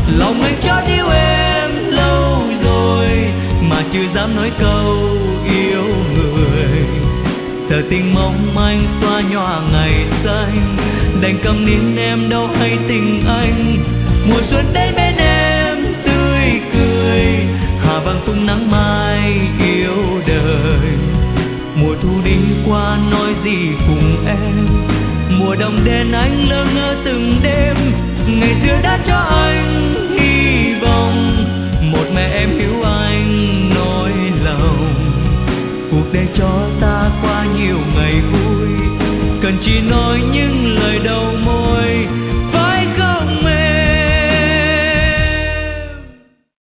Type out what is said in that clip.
Lòng anh chót yêu em lâu rồi mà chưa dám nói câu yêu người. Giờ tình mong manh xóa nhòa ngày xanh, đành câm nín em đâu hay tình anh. Mùa xuân đến bên em tươi cười, hà vàng tung nắng mai yêu đời. Mùa thu đi qua nói gì cùng em, mùa đông đến anh lơ ngơ từng đêm. Ngày xưa đã cho anh hy vọng, một mẹ em hiểu anh nỗi lòng. Cuộc đời cho ta qua nhiều ngày vui, cần chỉ nói những lời đầu